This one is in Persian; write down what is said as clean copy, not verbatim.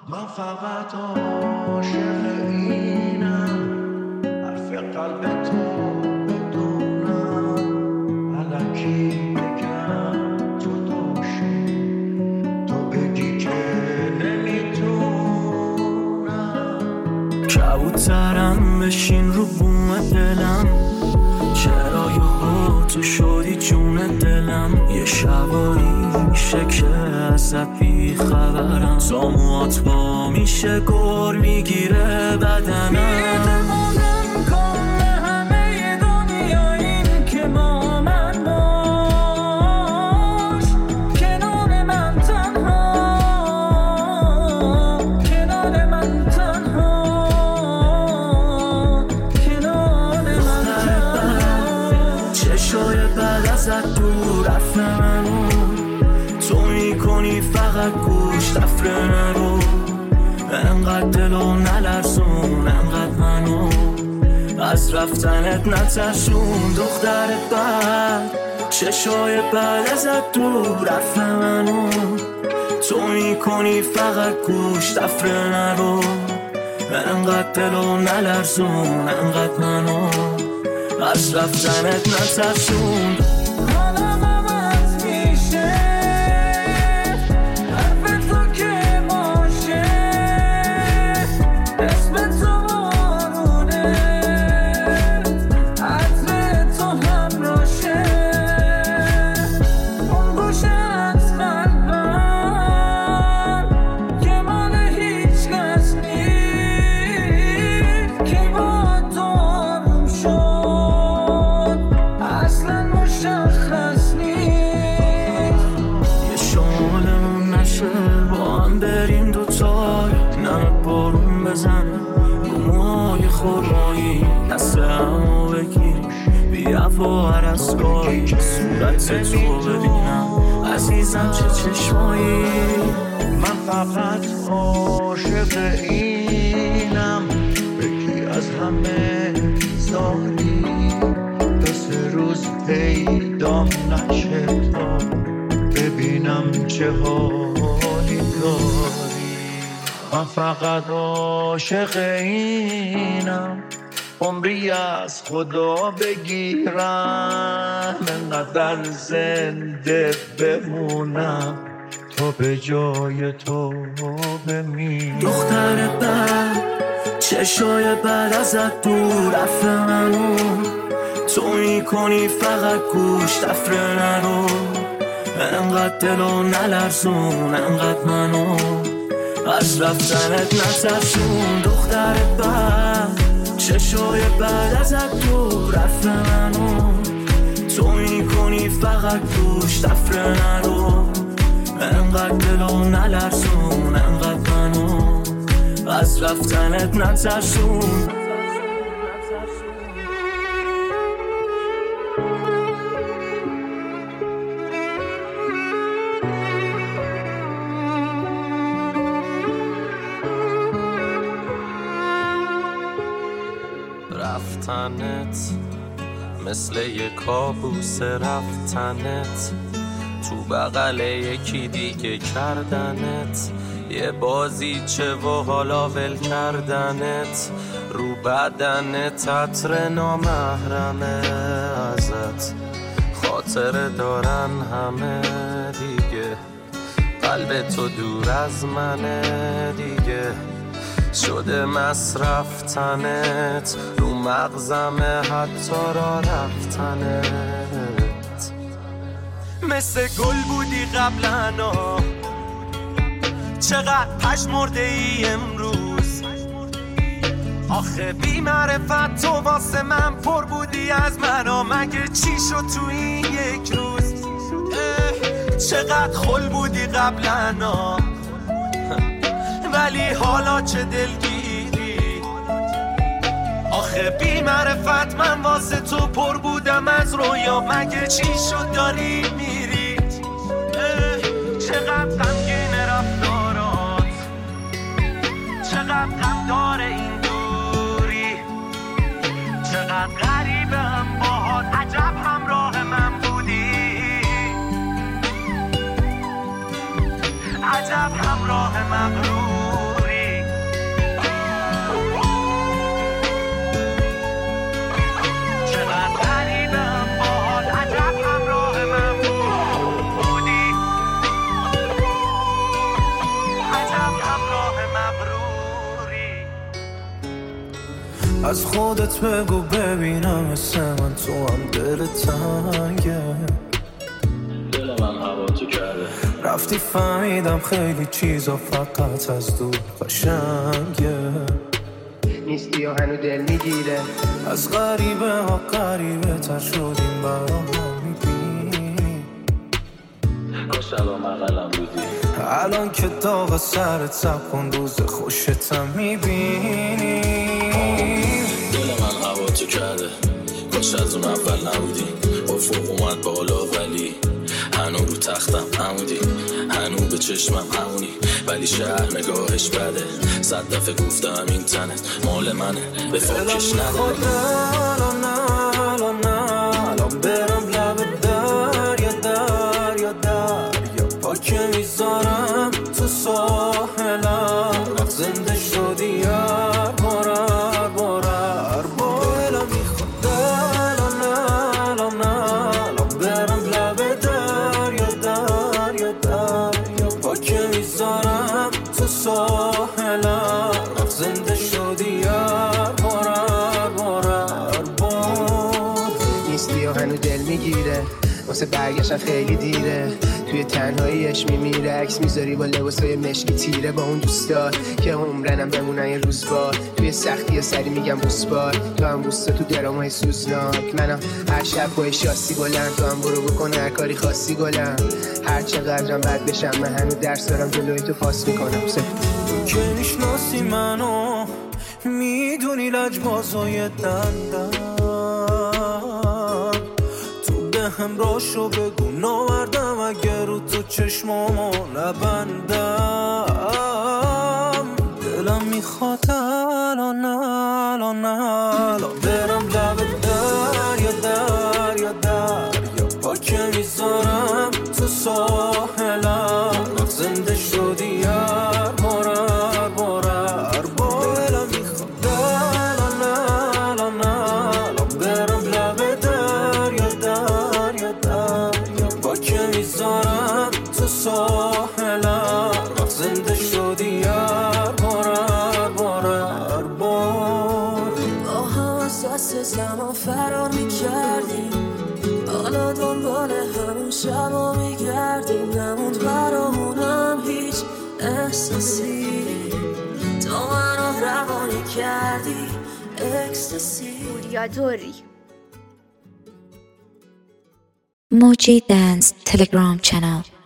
من فقط عاشق اینم، حرف قلب تو بدونم، الکی بگم تو داشتی، تو بگی که نمیتونم. کبوترم بشین رو بوم دلم، چرا یهو تو شدی جون دلم. یه شبایی میشه که ازت بی خبرم، زاموات با میشه گر میگیره بدنم. فقط گوش تفره نرو، انقدر دلو نلرزون، انقدر منو از رفتنت نترسون. دخترت بد چشای بد ازت دور رفت منو، تو میکنی فقط گوش تفره نرو، انقدر دلو نلرزون، انقدر منو از رفتنت نترسون. هر از گاهی صورت تو ببینم عزیزم چه چشمایی. من فقط عاشق اینم، بگی از همه زاری، دو سه روز پیدام نشه تا ببینم چه حالی داری. من فقط عاشق اینم، عمری از خدا بگیرم، انقدر زنده بمونم تا به جای تو بمیرم. دختر بد چشای بد ازت دور رفت منو، تو میکنی فقط گوش تفره نرو، انقدر دلو نلرزون، انقدر منو از رفتنت نترسون. دختر بد چشای بعد ازت دور رفت منو، تو میکنی فقط گوش تفره نرو، انقدر دلو نلرزون، انقدر منو از رفتنت نترسون. رفتنت مثل یه کابوس، رفتنت تو بغل یکی دیگه کردنت، یه بازیچه و حالا ول کردنت، رو بدنت عطر نامحرمه ازت، خاطره دارن همه دیگه، قلب تو دور از منه دیگه، شده مصرف تنت، رو مغزمه حتی را رفتنت. مثل گل بودی قبلنا، چقدر پشمرده ای امروز، آخه بی معرفت تو واسه من پر بودی از منو، مگه چی شد تو این یک روز؟ چقدر خل بودی قبلنا، ولی حالا چه دلگیری، آخه بی معرفت من واسه تو پر بودم از رویا، مگه چی شد داری میری؟ چقدر غمگین رفتارات، چقدر غم داره این دوری، چقدر غریبه هم باهات، عجب همراه من بودی، عجب همراه مغروری. از خودت بگو ببینم مثل من تو هم دل تنگه. دل من هوا تو کرده، رفتی فهمیدم خیلی چیزا فقط از دور قشنگه. نیستی و هنو دل میگیره، از غریبه ها غریبه تر شدیم برام میبینی. کاش الان مقلم بودی، الان که داغ سرت سب کن روز خوشتم میبینی. دل من هوا تو کرده، کاش از اون اول نبودی. افق اومد بالا ولی هنو رو تختم همونی، هنو به چشمم همونی، ولی شهر نگاهش بده. 100 دفعه گفتم این تنت مال منه، به فاکش نده. الان برم لب دریا پاکه میذارم تو ساحلم. وقت زنده شدی یار بارر بالا میخواد. الان برم لب دریا پاکه میذارم تو ساحلم. وقت زنده شدی یار بارر نیستی و هنو دل میگیره، واسه برگشتن خیلی دیره. توی تنهاییش میمیره، عکس میذاری با لباسای مشکی تیره. با اون دوستار که عمرنم بمونن یه روز بار. توی سختی سری میگم بوسبار، تو هم بوستا تو درامای سوزناک. منم هر شب با شاسی گلم، تو هم برو بکن هر کاری خاصی گلم. هر چقدرم بد بشم من هنو درس دارم جلوی تو پاس میکنم. که میشناسی منو میدونی لجبازای دندم. هم راشو بگو ناوردم اگر رو تو چشمامو نبندم. دلم میخواد الان برم لب دریا پاکه میذارم تو ساحلم. وقت زنده شدی یار بارر دلم میخواد الان برم لب دریا پاکه میذارم تو ساحلم. وقت زنده شدی یار بارر با هم از دست زمان فرار میکردیم، حالا دنبال همون شبا میگردیم. نموند برامونم هیچ احساسی، تو منو روانی کردی اکستاسی. پوریادوری Moji Dance Telegram channel.